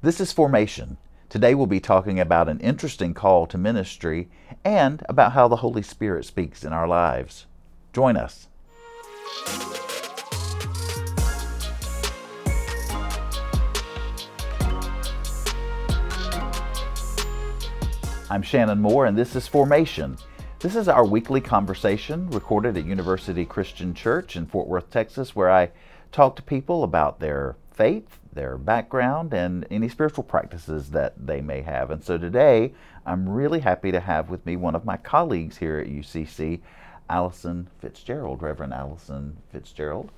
This is Formation. Today we'll be talking about an interesting call to ministry and about how the Holy Spirit speaks in our lives. Join us. I'm Shannon Moore, and this is Formation. This is our weekly conversation recorded at University Christian Church in Fort Worth, Texas, where I talk to people about their faith, their background, and any spiritual practices that they may have. And so today, I'm really happy to have with me one of my colleagues here at UCC, Allison Fitzgerald, Reverend Allison Fitzgerald.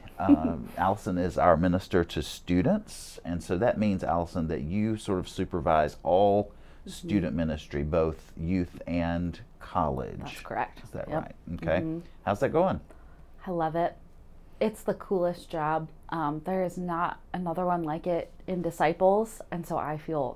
Allison is our minister to students, and so that means, Allison, that you sort of supervise all student ministry, both youth and college. That's correct. Is that right? Okay. How's that going? I love it. It's the coolest job. There is not another one like it in Disciples, and so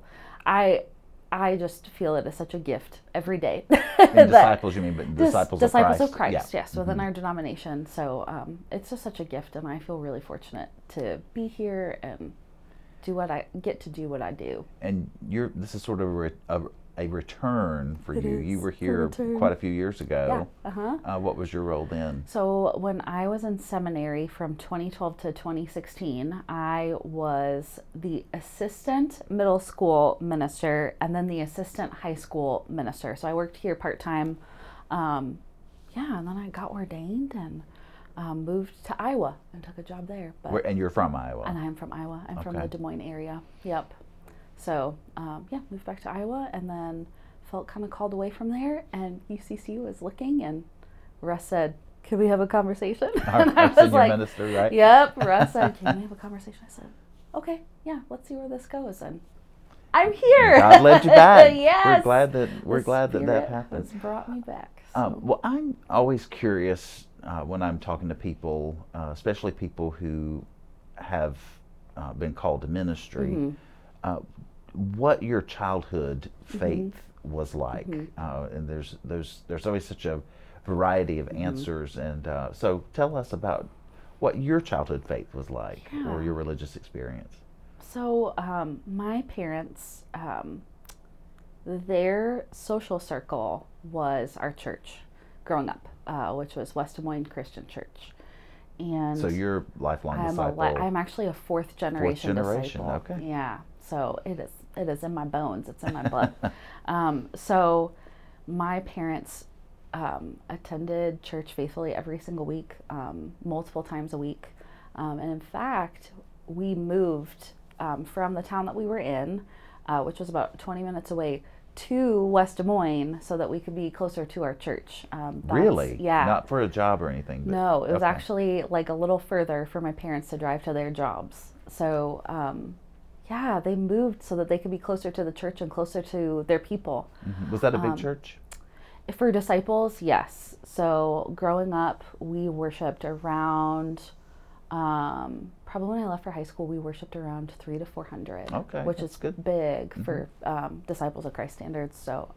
I just feel it is such a gift every day. In Disciples, you mean, but Disciples of Christ? Disciples of Christ, yes, within our denomination. So it's just such a gift, and I feel really fortunate to be here and do what I do. And this is sort of a return for you. You were here return. quite a few years ago. Yeah. What was your role then? So when I was in seminary from 2012 to 2016, I was the assistant middle school minister and then the assistant high school minister. So I worked here part-time. And then I got ordained and moved to Iowa and took a job there. And you're from Iowa? And I'm from Iowa. I'm from the Des Moines area. Yep. So, moved back to Iowa and then felt kind of called away from there. And UCC was looking, and Russ said, "Can we have a conversation?" And I was like, minister, right? Yep. Russ said, "Can we have a conversation?" I said, "Okay, yeah, let's see where this goes." And I'm here. God led you back. Yes. We're glad that happened. Has brought me back. Well, I'm always curious when I'm talking to people, especially people who have been called to ministry, what your childhood faith was like. And there's always such a variety of answers. And so tell us about what your childhood faith was like, or your religious experience. So my parents, their social circle was our church growing up, which was West Des Moines Christian Church. And so you're lifelong disciple. I'm actually a fourth generation disciple. Okay. Yeah. So it is in my bones. It's in my blood. So my parents attended church faithfully every single week, multiple times a week. And in fact, we moved from the town that we were in, which was about 20 minutes away, to West Des Moines so that we could be closer to our church. Really? Yeah. Not for a job or anything? But, no, it was actually like a little further for my parents to drive to their jobs. So, they moved so that they could be closer to the church and closer to their people. Was that a big church? For Disciples, yes. So growing up, we worshiped around, probably when I left for high school, we worshiped around 300 to 400, which is good. Big for Disciples of Christ standards. So,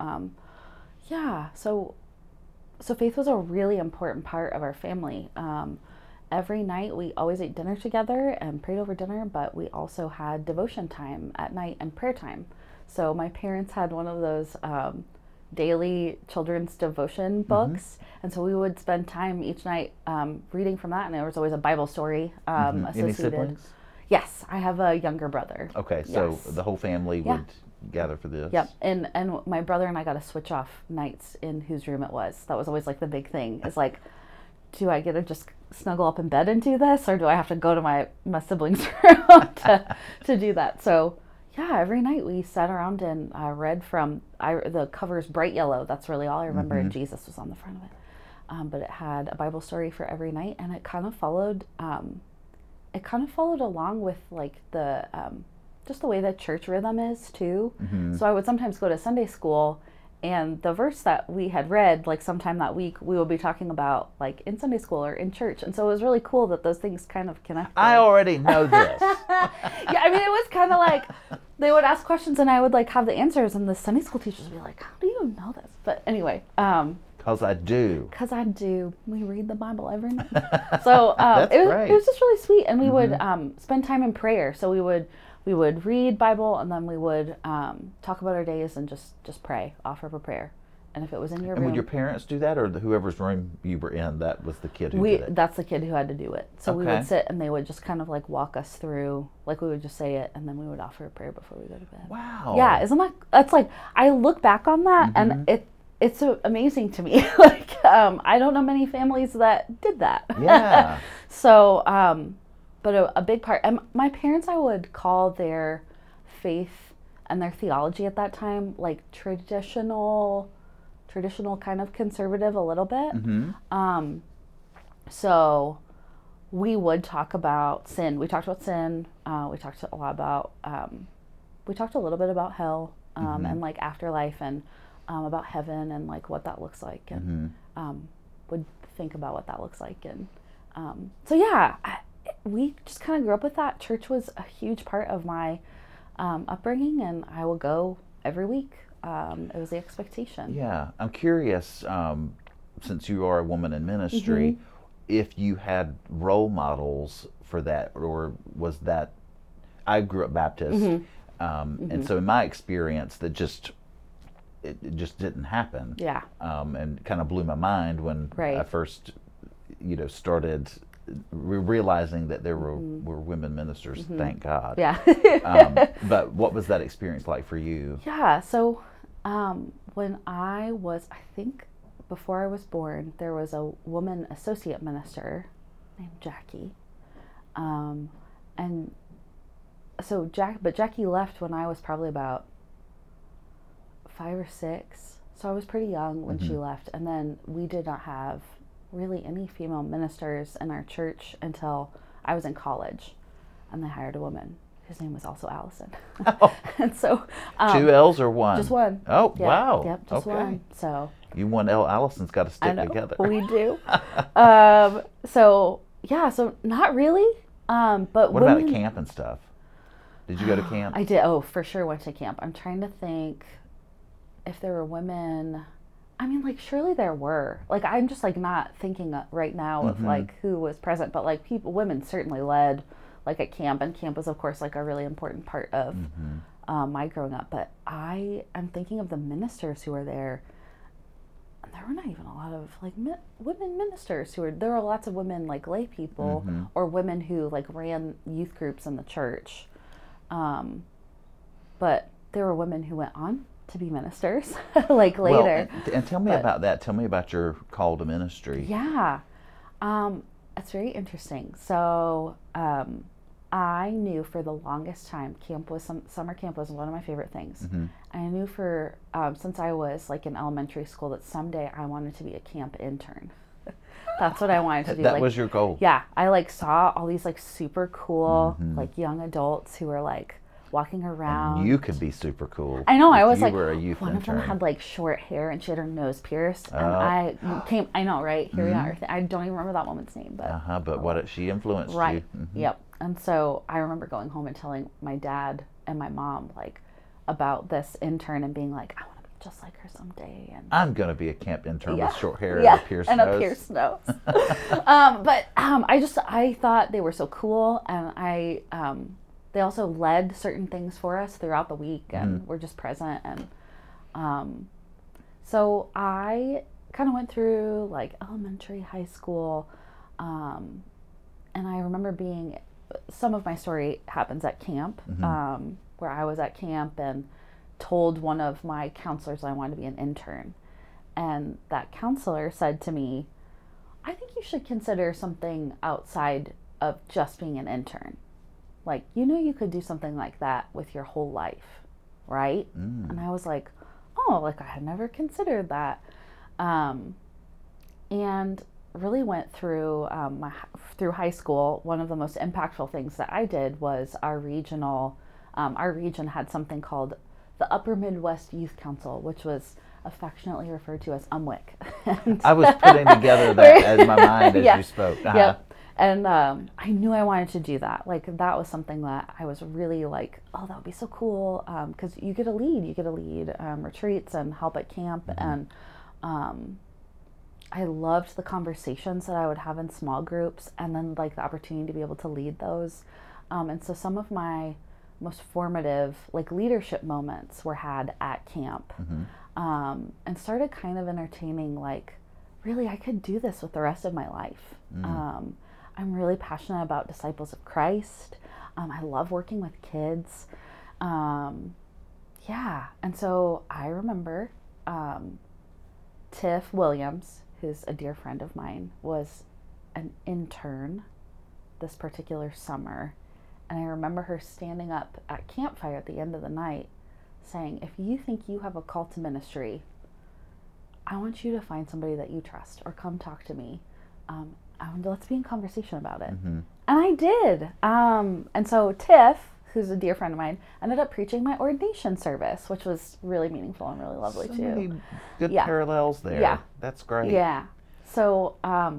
so faith was a really important part of our family. Every night we always ate dinner together and prayed over dinner, but we also had devotion time at night and prayer time. So my parents had one of those daily children's devotion books, and so we would spend time each night reading from that, and there was always a Bible story associated. Any siblings? Yes, I have a younger brother. Okay, so the whole family would gather for this. Yep, and my brother and I got to switch off nights in whose room it was. That was always like the big thing. It's like, do I get to just snuggle up in bed and do this, or do I have to go to my siblings' room to do that? So every night we sat around and read from the cover's bright yellow. That's really all I remember, and Jesus was on the front of it. But it had a Bible story for every night, and it kind of followed. It kind of followed along with like the just the way that church rhythm is too. So I would sometimes go to Sunday school, and the verse that we had read like sometime that week, we would be talking about like in Sunday school or in church. And so it was really cool that those things kind of connected. I already know this. Yeah, I mean, it was kind of like they would ask questions and I would like have the answers, and the Sunday school teachers would be like, how do you know this? But anyway. Because I do. Because I do. We read the Bible every night. So That's it great. was just really sweet. And we would spend time in prayer. So we would we would read Bible, and then we would talk about our days and just pray, offer up a prayer. And if it was in your And room, would your parents do that, or whoever's room you were in, that was the kid who did it? that's the kid who had to do it. So we Okay. would sit, and they would just kind of like walk us through, like we would just say it, and then we would offer a prayer before we go to bed. Wow. Yeah, isn't that's like, I look back on that, Mm-hmm. and it's amazing to me. Like, I don't know many families that did that. Yeah. So, but a big part, and my parents, I would call their faith and their theology at that time like traditional kind of conservative a little bit. Mm-hmm. So we would talk about sin. We talked about sin. We talked a lot about, we talked a little bit about hell, and like afterlife, and about heaven, and like what that looks like, and would think about what that looks like. And so yeah, we just kind of grew up with that. Church was a huge part of my upbringing, and I will go every week. It was the expectation. Yeah. I'm curious, since you are a woman in ministry, if you had role models for that, or was that, I grew up Baptist, and so in my experience, that it just didn't happen. Yeah. And kind of blew my mind when Right. I first, started realizing that there were women ministers. Thank God. Yeah. But what was that experience like for you? Yeah. So when I think before I was born, there was a woman associate minister named Jackie. And so Jackie left when I was probably about 5 or 6. So I was pretty young when she left. And then we did not have really any female ministers in our church until I was in college. And they hired a woman. His name was also Allison. Oh. And so 2 L's or one? just one. Oh, Yeah, wow. Yep, just okay. one. So You one L. Allison's got to I stick know together. we do. So yeah, so not really. But What about women, at camp and stuff? Did you go to camp? I did. Oh, for sure went to camp. I'm trying to think if there were women. I mean, like, surely there were. Like, I'm just like not thinking right now of like who was present, but like women certainly led, like at camp, and camp was of course like a really important part of my growing up. But I am thinking of the ministers who were there. And there were not even a lot of like women ministers there were lots of women like lay people or women who like ran youth groups in the church. But there were women who went on to be ministers like later. Well, and tell me about that. Tell me about your call to ministry. Yeah. It's very interesting. So I knew for the longest time, summer camp was one of my favorite things. I knew for, since I was like in elementary school, that someday I wanted to be a camp intern. That's what I wanted to do. That like, was your goal. Yeah. I like saw all these like super cool, like young adults who were like walking around. You could be super cool. I know. if I was you like, were a youth one intern. of them had like short hair and she had her nose pierced. And Oh. I know, right? Here we are. I don't even remember that woman's name, but But what she influenced right. you. Yep. And so I remember going home and telling my dad and my mom like about this intern and being like, I want to be just like her someday. And I'm going to be a camp intern with short hair yeah, and a pierced and nose. a pierced nose. I thought they were so cool, and they also led certain things for us throughout the week, and were just present. And so I kind of went through like elementary, high school, and I remember some of my story happens at camp, where I was at camp and told one of my counselors I wanted to be an intern. And that counselor said to me, I think you should consider something outside of just being an intern. Like, you could do something like that with your whole life, right? And I was like, oh, like I had never considered that. And really went through through high school. One of the most impactful things that I did was our region had something called the Upper Midwest Youth Council, which was affectionately referred to as UMWIC. I was putting together that in my mind as you spoke. Yep. And I knew I wanted to do that. Like, that was something that I was really like, oh, that would be so cool. Because you get to lead retreats and help at camp. And I loved the conversations that I would have in small groups, and then like the opportunity to be able to lead those. And so some of my most formative like leadership moments were had at camp. And started kind of entertaining like, really, I could do this with the rest of my life. I'm really passionate about disciples of Christ. I love working with kids. Yeah. And so I remember Tiff Williams, who's a dear friend of mine, was an intern this particular summer. And I remember her standing up at campfire at the end of the night saying, if you think you have a call to ministry, I want you to find somebody that you trust or come talk to me. Let's be in conversation about it. And I did. And so Tiff, who's a dear friend of mine, ended up preaching my ordination service, which was really meaningful and really lovely so too. Many good parallels there. Yeah. That's great. Yeah. So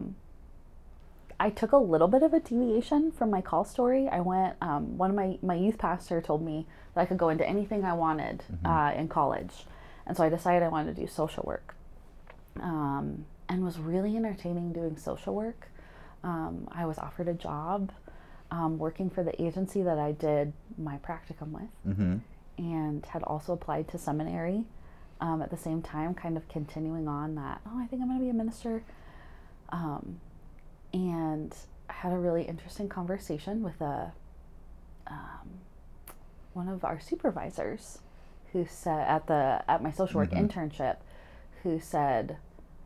I took a little bit of a deviation from my call story. I went, one of my youth pastor told me that I could go into anything I wanted in college. And so I decided I wanted to do social work. And was really entertaining doing social work. I was offered a job working for the agency that I did my practicum with, and had also applied to seminary at the same time, kind of continuing on that, I think I'm going to be a minister. And I had a really interesting conversation with one of our supervisors who said at my social work internship, who said,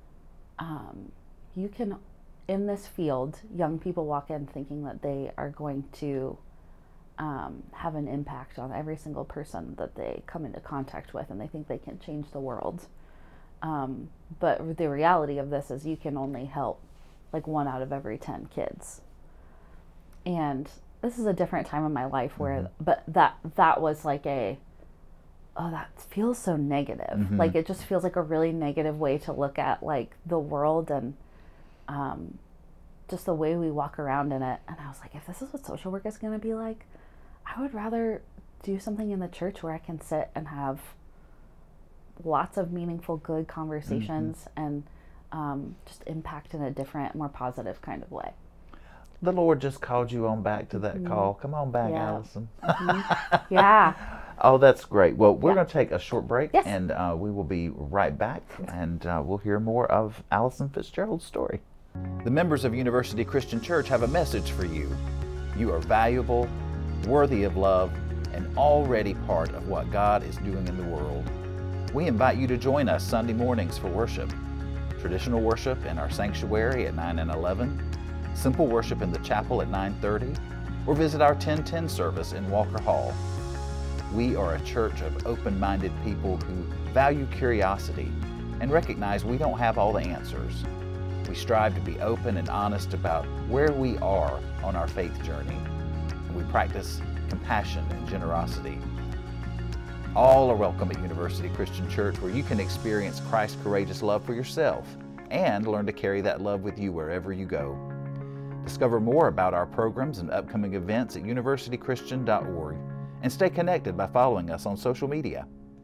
you can, in this field, young people walk in thinking that they are going to have an impact on every single person that they come into contact with, and they think they can change the world. But the reality of this is you can only help like 1 out of every 10 kids. And this is a different time in my life where, but that was like that feels so negative. Like it just feels like a really negative way to look at like the world and just the way we walk around in it. And I was like, if this is what social work is going to be like, I would rather do something in the church where I can sit and have lots of meaningful, good conversations and just impact in a different, more positive kind of way. The Lord just called you on back to that call. Come on back, Allison. Yeah. Oh, that's great. Well, we're going to take a short break, Yes. and we will be right back, and we'll hear more of Allison Fitzgerald's story. The members of University Christian Church have a message for you. You are valuable, worthy of love, and already part of what God is doing in the world. We invite you to join us Sunday mornings for worship. Traditional worship in our sanctuary at 9 and 11, simple worship in the chapel at 9:30, or visit our 10:10 service in Walker Hall. We are a church of open-minded people who value curiosity and recognize we don't have all the answers. We strive to be open and honest about where we are on our faith journey, and we practice compassion and generosity. All are welcome at University Christian Church, where you can experience Christ's courageous love for yourself and learn to carry that love with you wherever you go. Discover more about our programs and upcoming events at universitychristian.org and stay connected by following us on social media.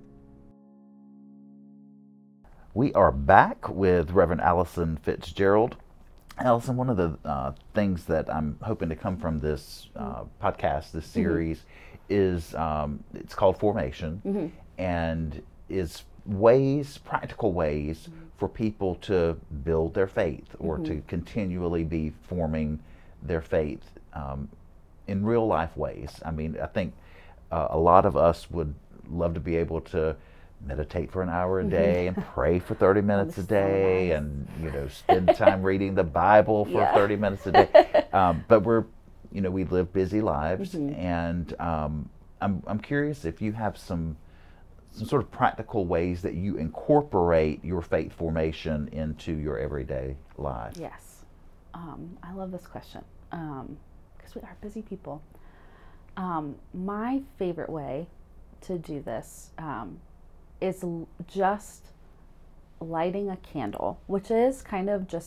We are back with Reverend Allison Fitzgerald. Allison, one of the things that I'm hoping to come from this podcast, this series, is it's called Formation, and is practical ways for people to build their faith or to continually be forming their faith in real life ways. I mean, I think a lot of us would love to be able to meditate for an hour a day and pray for 30 minutes a day, so nice. And spend time reading the Bible for 30 minutes a day. But we live busy lives, and I'm curious if you have some sort of practical ways that you incorporate your faith formation into your everyday life. Yes. I love this question because we are busy people. My favorite way to do this is just lighting a candle, which is kind of just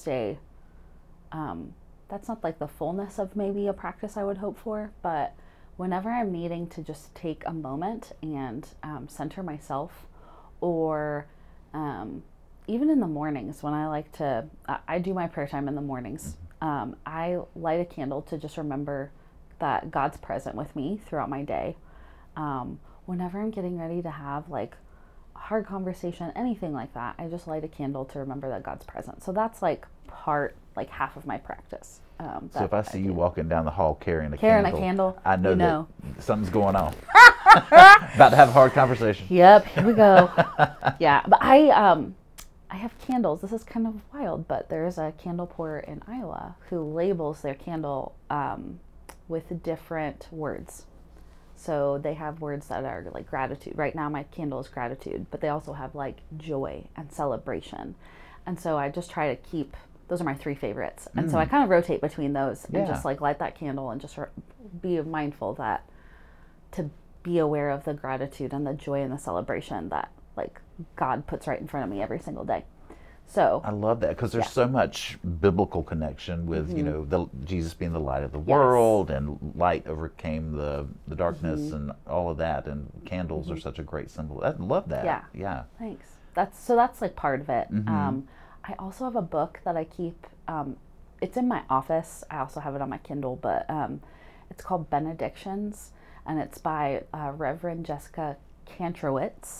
that's not like the fullness of maybe a practice I would hope for, but whenever I'm needing to just take a moment and center myself, or even in the mornings when I do my prayer time in the mornings, I light a candle to just remember that God's present with me throughout my day. Whenever I'm getting ready to have like a hard conversation, anything like that, I just light a candle to remember that God's present. So that's like half of my practice. So if I see you walking down the hall carrying a candle, I know that something's going on. About to have a hard conversation. Yep, here we go. Yeah, but I have candles. This is kind of wild, but there's a candle pourer in Iowa who labels their candle with different words. So they have words that are like gratitude. Right now my candle is gratitude, but they also have like joy and celebration. And so I just try to keep, those are my three favorites. And so I kind of rotate between those and just like light that candle and just be mindful that to be aware of the gratitude and the joy and the celebration that like God puts right in front of me every single day. So I love that because there's so much biblical connection with Jesus being the light of the world, and light overcame the darkness and all of that, and candles are such a great symbol. I love that. Yeah. Thanks. That's like part of it. I also have a book that I keep. It's in my office. I also have it on my Kindle, but it's called Benedictions, and it's by Reverend Jessica Kantrowitz.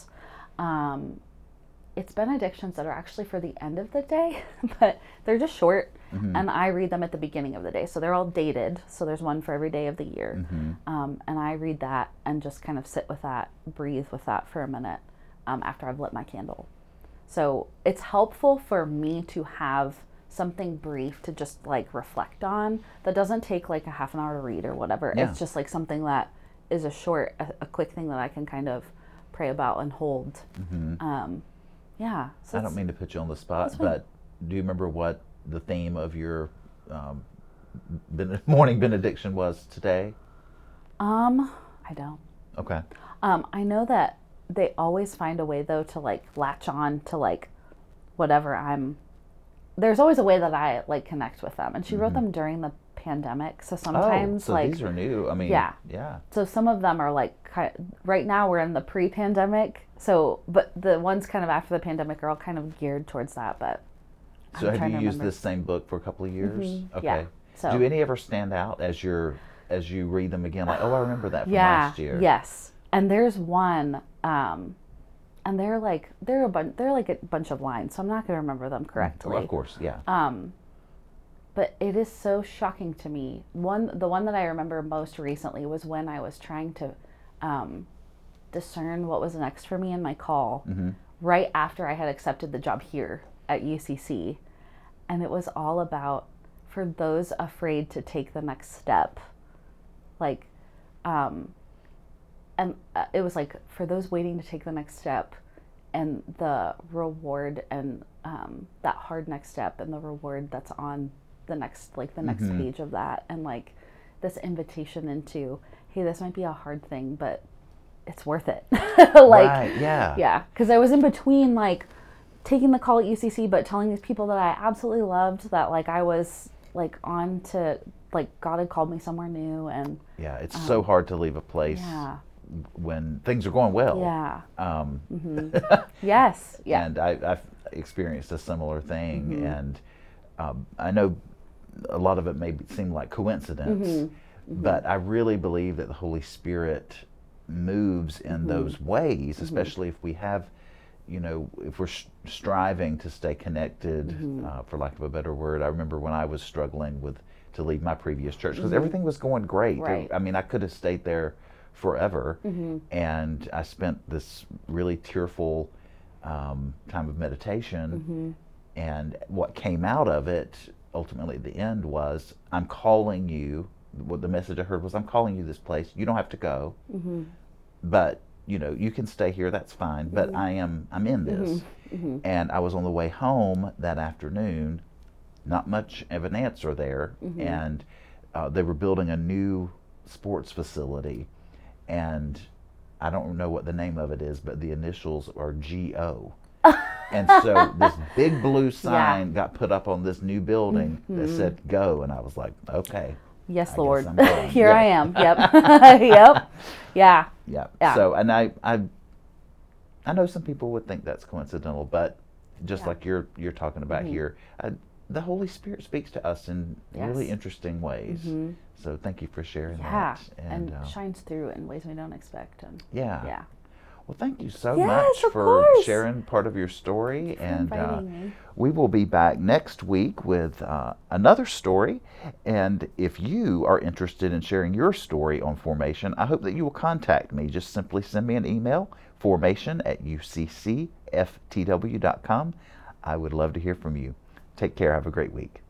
It's benedictions that are actually for the end of the day, but they're just short, and I read them at the beginning of the day. So they're all dated, so there's one for every day of the year. And I read that and just kind of sit with that, breathe with that for a minute after I've lit my candle. So it's helpful for me to have something brief to just like reflect on that doesn't take like a half an hour to read or whatever. It's just like something that is a quick thing that I can kind of pray about and hold. Yeah. So I don't mean to put you on the spot, but do you remember what the theme of your morning benediction was today? I don't. Okay. I know that they always find a way though to like latch on to like whatever there's always a way that I like connect with them. And she wrote them during the pandemic. So sometimes so these are new. I mean, yeah. So some of them are like, right now we're in the pre-pandemic. So, but the ones kind of after the pandemic are all kind of geared towards that. But so have you used this same book for a couple of years? Okay. Yeah. So do any ever stand out as you read them again? Like, I remember that from last year. Yes. And there's one, and they're like a bunch of lines, so I'm not going to remember them correctly. Well, of course, yeah. But it is so shocking to me. The one that I remember most recently was when I was trying to discern what was next for me in my call, right after I had accepted the job here at UCC. And it was all about, for those afraid to take the next step, like, and it was like, for those waiting to take the next step and the reward and that hard next step and the reward that's on the next page of that, and like this invitation into, hey, this might be a hard thing, but it's worth it. Right, yeah. Yeah, because I was in between like taking the call at UCC, but telling these people that I absolutely loved, that like I was like on to, like God had called me somewhere new. And yeah, it's so hard to leave a place when things are going well. Yeah. Yes. Yeah. And I've experienced a similar thing, and I know a lot of it may seem like coincidence, but I really believe that the Holy Spirit moves in those ways, especially if we have, if we're striving to stay connected, for lack of a better word. I remember when I was struggling to leave my previous church, because everything was going great. Right. I mean, I could have stayed there forever, and I spent this really tearful time of meditation, and what came out of it ultimately at the end was, I'm calling you. What the message I heard was, I'm calling you this place. You don't have to go, but you can stay here. That's fine. But I'm in this. And I was on the way home that afternoon. Not much of an answer there, and they were building a new sports facility, and I don't know what the name of it is, but the initials are GO. And so this big blue sign got put up on this new building that said "Go," and I was like, "Okay, yes, Lord, here I am." Yep, yep, yeah. So, and I know some people would think that's coincidental, but just like you're talking about here, the Holy Spirit speaks to us in really interesting ways. So thank you for sharing that. And shines through in ways we don't expect. And yeah. Well, thank you so Yes, much of for course. sharing part of your story. For inviting me. We will be back next week with another story. And if you are interested in sharing your story on formation, I hope that you will contact me. Just simply send me an email, formation@uccftw.com. I would love to hear from you. Take care. Have a great week.